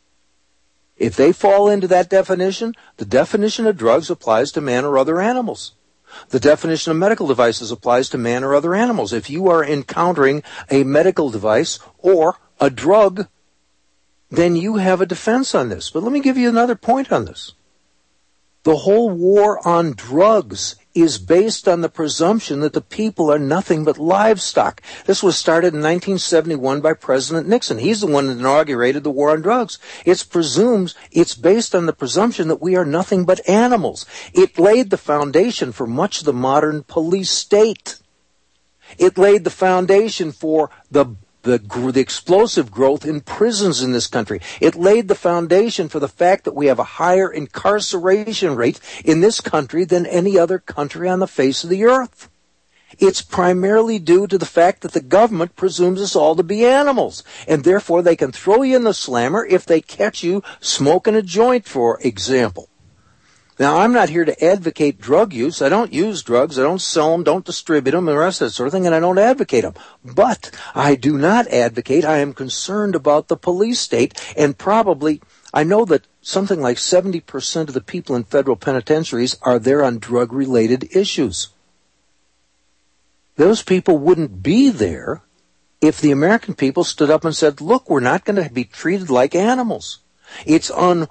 If they fall into that definition, the definition of drugs applies to man or other animals. The definition of medical devices applies to man or other animals. If you are encountering a medical device or a drug, then you have a defense on this. But let me give you another point on this. The whole war on drugs is based on the presumption that the people are nothing but livestock. This was started in nineteen seventy-one by President Nixon. He's the one that inaugurated the war on drugs. It's presumes, it's based on the presumption that we are nothing but animals. It laid the foundation for much of the modern police state. It laid the foundation for the The, the explosive growth in prisons in this country. It laid the foundation for the fact that we have a higher incarceration rate in this country than any other country on the face of the earth. It's primarily due to the fact that the government presumes us all to be animals, and therefore they can throw you in the slammer if they catch you smoking a joint, for example. Now, I'm not here to advocate drug use. I don't use drugs. I don't sell them, don't distribute them, and the rest of that sort of thing, and I don't advocate them. But I do not advocate. I am concerned about the police state, and probably, I know that something like seventy percent of the people in federal penitentiaries are there on drug-related issues. Those people wouldn't be there if the American people stood up and said, look, we're not going to be treated like animals. It's un...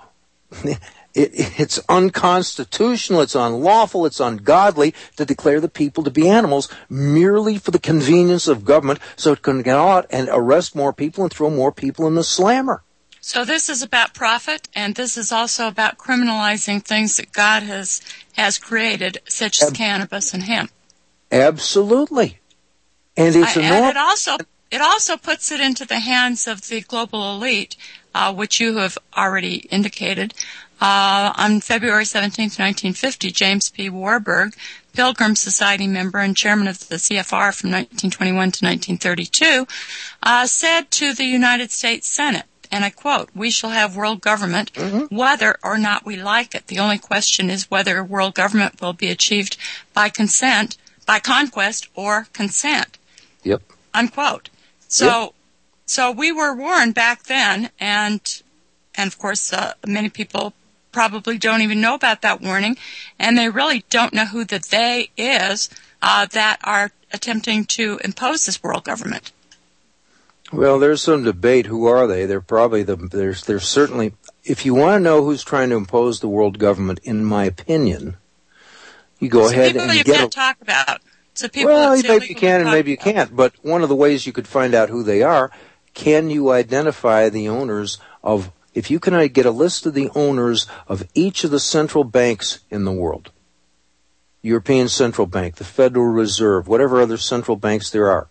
It, it's unconstitutional, it's unlawful, it's ungodly to declare the people to be animals merely for the convenience of government so it can get out and arrest more people and throw more people in the slammer. So this is about profit, and this is also about criminalizing things that God has has created, such as Ab- cannabis and hemp. Absolutely. And it's I, enormous. And it also, it also puts it into the hands of the global elite, uh, which you have already indicated. Uh, on February seventeenth, nineteen fifty, James P. Warburg, Pilgrim Society member and chairman of the C F R from nineteen twenty-one to nineteen thirty-two, uh, said to the United States Senate, and I quote, "We shall have world government mm-hmm. whether or not we like it. The only question is whether world government will be achieved by consent, by conquest or consent." Yep. Unquote. So, yep. so we were warned back then, and, and of course, uh, many people probably don't even know about that warning, and they really don't know who the they is uh, that are attempting to impose this world government. Well, there's some debate. Who are they? They're probably the, there's, there's certainly, if you want to know who's trying to impose the world government, in my opinion, you go so ahead people and you get can't a, talk about. So people well, it's maybe you can and maybe you about. can't, but one of the ways you could find out who they are, can you identify the owners of, if you can get a list of the owners of each of the central banks in the world, European Central Bank, the Federal Reserve, whatever other central banks there are,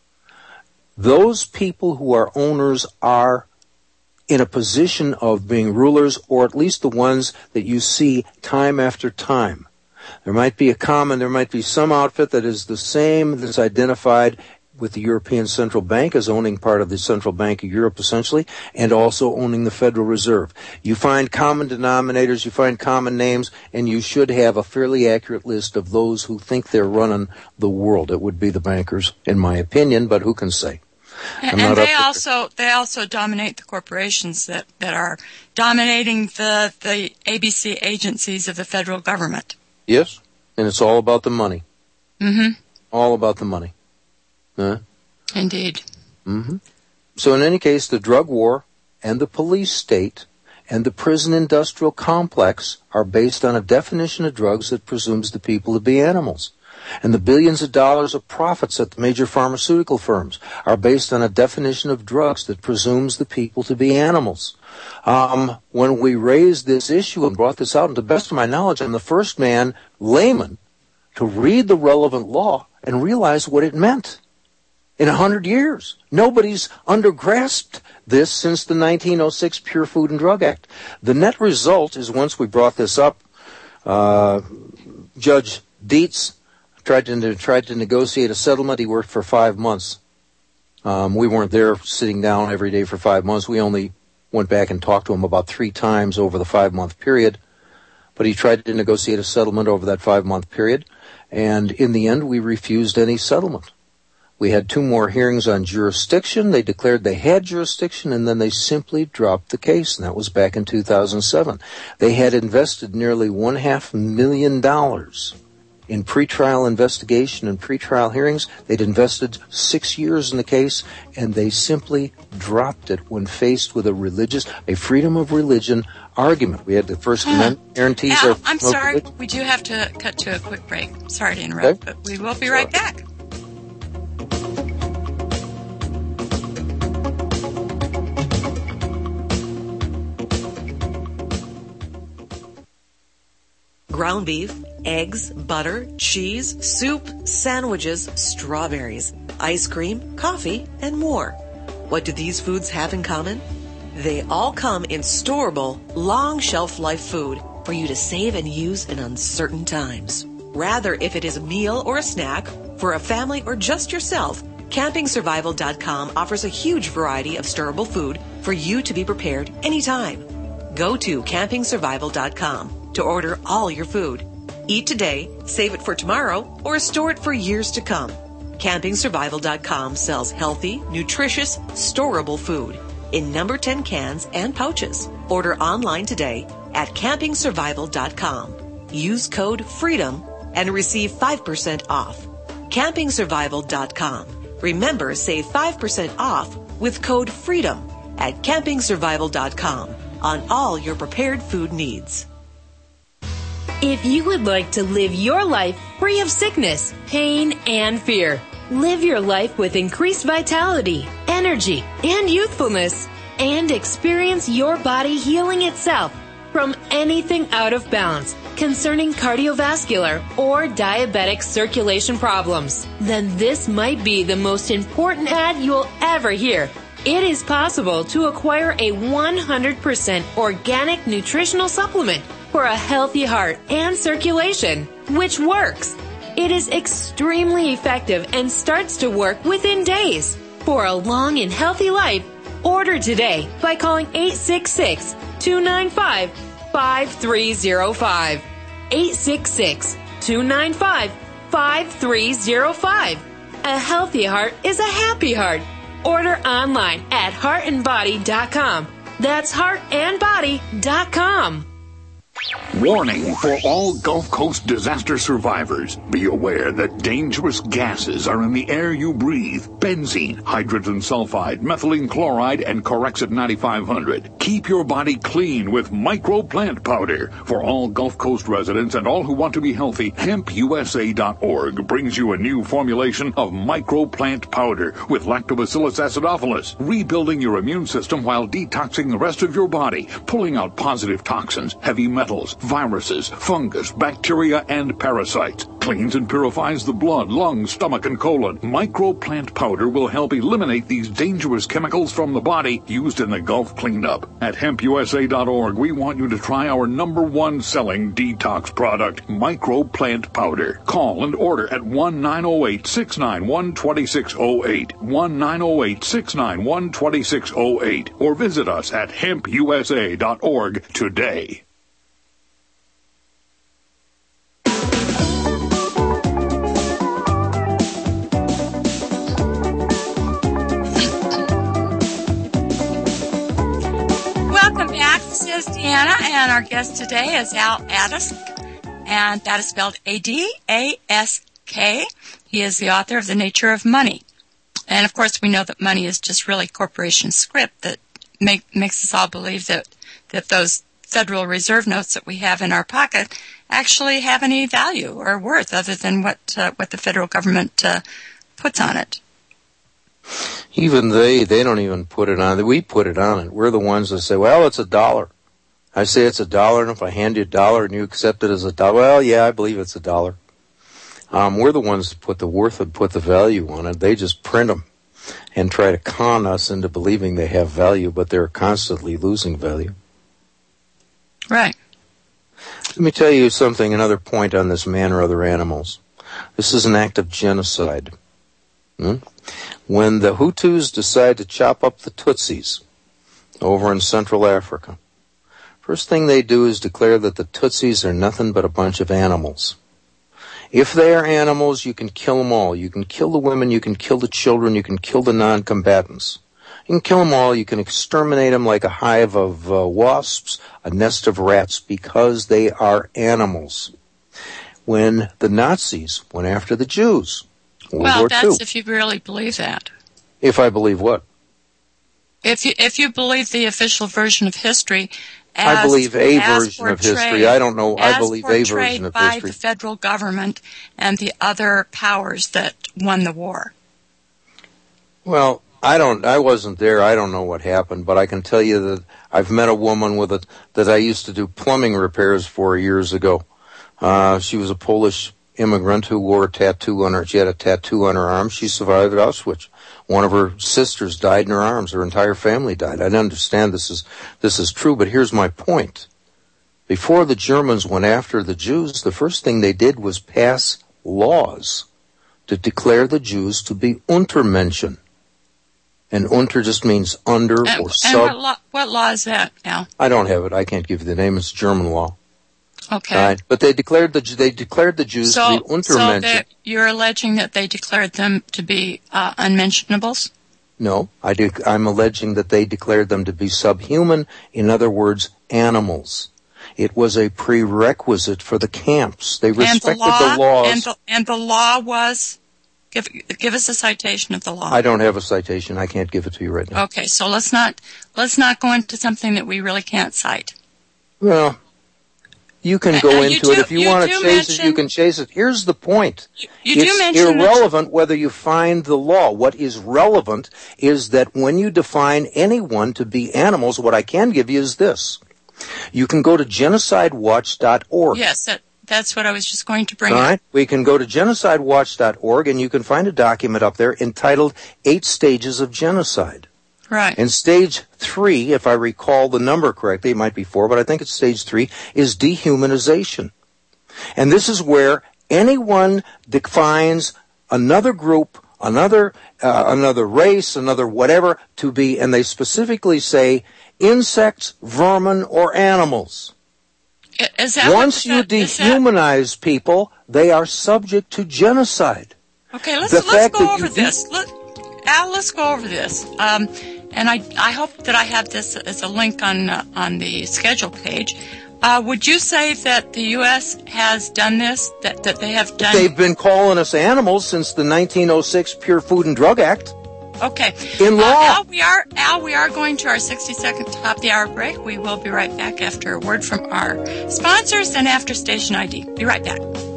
those people who are owners are in a position of being rulers, or at least the ones that you see time after time. There might be a common, there might be some outfit that is the same, that's identified with the European Central Bank as owning part of the Central Bank of Europe, essentially, and also owning the Federal Reserve. You find common denominators, you find common names, and you should have a fairly accurate list of those who think they're running the world. It would be the bankers, in my opinion, but who can say? And, and they also they also dominate the corporations that, that are dominating the, the A B C agencies of the federal government. Yes, and it's all about the money. Mm-hmm. All about the money. Huh? Indeed. Mm-hmm. So in any case, the drug war and the police state and the prison industrial complex are based on a definition of drugs that presumes the people to be animals. And the billions of dollars of profits at the major pharmaceutical firms are based on a definition of drugs that presumes the people to be animals. Um, when we raised this issue and brought this out, and to the best of my knowledge, I'm the first man, layman, to read the relevant law and realize what it meant. In a hundred years, nobody's undergrasped this since the nineteen oh six Pure Food and Drug Act. The net result is, once we brought this up, uh, Judge Dietz tried to tried to negotiate a settlement. He worked for five months. Um, we weren't there sitting down every day for five months. We only went back and talked to him about three times over the five-month period. But he tried to negotiate a settlement over that five-month period, and in the end, we refused any settlement. We had two more hearings on jurisdiction. They declared they had jurisdiction, and then they simply dropped the case, and that was back in two thousand seven. They had invested nearly one half million dollars in pretrial investigation and pretrial hearings. They'd invested six years in the case, and they simply dropped it when faced with a religious, a freedom of religion argument. We had the First Amendment guarantees. Al, our I'm sorry, religion. we do have to cut to a quick break. Sorry to interrupt, Okay. but we will be right back. Ground beef, eggs, butter, cheese, soup, sandwiches, strawberries, ice cream, coffee, and more. What do these foods have in common? They all come in storable, long shelf life food for you to save and use in uncertain times. Rather, if it is a meal or a snack, for a family or just yourself, Camping Survival dot com offers a huge variety of storable food for you to be prepared anytime. Go to Camping Survival dot com to order all your food. Eat today, save it for tomorrow, or store it for years to come. Camping Survival dot com sells healthy, nutritious, storable food in number ten cans and pouches. Order online today at Camping Survival dot com. Use code FREEDOM and receive five percent off. Camping Survival dot com. Remember, save five percent off with code FREEDOM at Camping Survival dot com on all your prepared food needs. If you would like to live your life free of sickness, pain, and fear, live your life with increased vitality, energy, and youthfulness, and experience your body healing itself from anything out of balance concerning cardiovascular or diabetic circulation problems, then this might be the most important ad you'll ever hear. It is possible to acquire a one hundred percent organic nutritional supplement for a healthy heart and circulation, which works. It is extremely effective and starts to work within days. For a long and healthy life, order today by calling eight six six, two nine five, five three zero five. eight six six, two nine five, five three zero five. A healthy heart is a happy heart. Order online at heart and body dot com. That's heart and body dot com. Warning for all Gulf Coast disaster survivors. Be aware that dangerous gases are in the air you breathe. Benzene, hydrogen sulfide, methylene chloride, and Corexit ninety-five hundred. Keep your body clean with microplant powder. For all Gulf Coast residents and all who want to be healthy, hemp U S A dot org brings you a new formulation of microplant powder with Lactobacillus acidophilus, rebuilding your immune system while detoxing the rest of your body, pulling out positive toxins, heavy metals, viruses, fungus, bacteria, and parasites. Cleans and purifies the blood, lungs, stomach, and colon. Microplant powder will help eliminate these dangerous chemicals from the body used in the Gulf cleanup. At hemp U S A dot org, we want you to try our number one selling detox product, Microplant powder. Call and order at one nine zero eight, six nine one, two six zero eight, one nine zero eight, six nine one, two six zero eight, or visit us at hemp U S A dot org today. This is Deanna, and our guest today is Al Adask, and that is spelled A D A S K. He is the author of The Nature of Money. And, of course, we know that money is just really corporation script that make, makes us all believe that, that those Federal Reserve notes that we have in our pocket actually have any value or worth other than what uh, what the federal government uh, puts on it. Even they, they don't even put it on. We put it on it. We're the ones that say, well, it's a dollar. I say it's a dollar, and if I hand you a dollar and you accept it as a dollar, well, yeah, I believe it's a dollar. Um, we're the ones that put the worth and put the value on it. They just print them and try to con us into believing they have value, but they're constantly losing value. Right. Let me tell you something, another point on this man or other animals. This is an act of genocide. Hmm? When the Hutus decide to chop up the Tutsis over in Central Africa, first thing they do is declare that the Tutsis are nothing but a bunch of animals. If they are animals, you can kill them all. You can kill the women, you can kill the children, you can kill the non-combatants. You can kill them all, you can exterminate them like a hive of uh, wasps, a nest of rats, because they are animals. When the Nazis went after the Jews, World well, War that's Two. If you really believe that. If I believe what? If you if you believe the official version of history, as, I believe a as version portrayed, of history. I don't know. I believe a version portrayed of by history. the federal government and the other powers that won the war. Well, I don't. I wasn't there. I don't know what happened, but I can tell you that I've met a woman with a that I used to do plumbing repairs for years ago. Uh, she was a Polish immigrant who wore a tattoo on her. She had a tattoo on her arm. She survived Auschwitz. One of her sisters died in her arms. Her entire family died. I understand this is this is true, but here's my point. Before the Germans went after the Jews, the first thing they did was pass laws to declare the Jews to be Untermenschen. And Unter just means under and, or sub. And what law, what law is that, Al? I don't have it. I can't give you the name. It's German law. Okay. Right. But they declared the they declared the Jews so, to be Untermenschen. So you're alleging that they declared them to be uh, unmentionables? No, I do, I'm alleging that they declared them to be subhuman. In other words, animals. It was a prerequisite for the camps. They respected and the, law, the laws. And the, and the law was. Give give us a citation of the law. I don't have a citation. I can't give it to you right now. Okay, so let's not let's not go into something that we really can't cite. Well, you can go uh, into do, it if you, you want to chase mention, it. You can chase it. Here's the point: you, you it's do mention irrelevant whether you find the law. What is relevant is that when you define anyone to be animals, what I can give you is this: you can go to genocide watch dot org. Yes. That, That's what I was just going to bring All up. right. We can go to genocide watch dot org and you can find a document up there entitled Eight Stages of Genocide. Right. And stage three, if I recall the number correctly, it might be four, but I think it's stage three, is dehumanization. And this is where anyone defines another group, another, uh, another race, another whatever to be, and they specifically say insects, vermin, or animals. Is that Once what, you that, dehumanize people, they are subject to genocide. Okay, let's, The let's fact go that over you this. Let, Al, let's go over this. Um, and I, I hope that I have this as a link on uh, on the schedule page. Uh, would you say that the U S has done this, that, that they have done... They've been calling us animals since the nineteen oh six Pure Food and Drug Act. Okay. In law. Uh, Al, we are, Al, we are going to our sixty-second top-of-the-hour break. We will be right back after a word from our sponsors and after station I D. Be right back.